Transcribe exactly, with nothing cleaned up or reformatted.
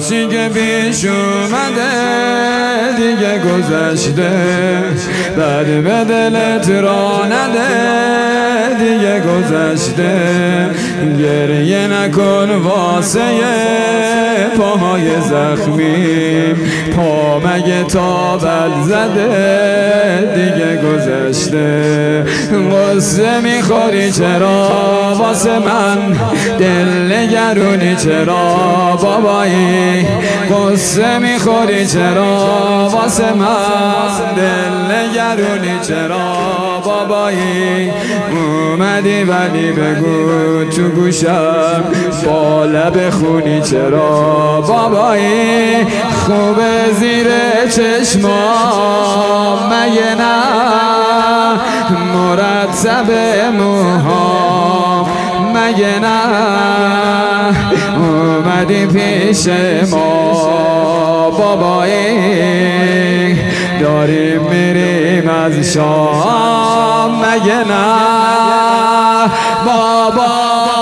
چی که پیش اومده دیگه گذشته، بعد به دلت را نده دیگه گذشته. گریه نکن واسه پاهای زخمی، پا مگه تاول زده دیگه گذشته. غصه میخوری چرا واسه من، دل نگرونی چرا بابایی، غصه میخوری چرا واسه من، دل نگرونی چرا بابایی. اومدی ولی بگو تو گوشم با لب خونی چرا بابایی. خوبه زیر چشمام مگه نه، مرتب موهام مگه نه، اومدی پیش ما بابایی. داریم میریم از شام مگه نه بابا.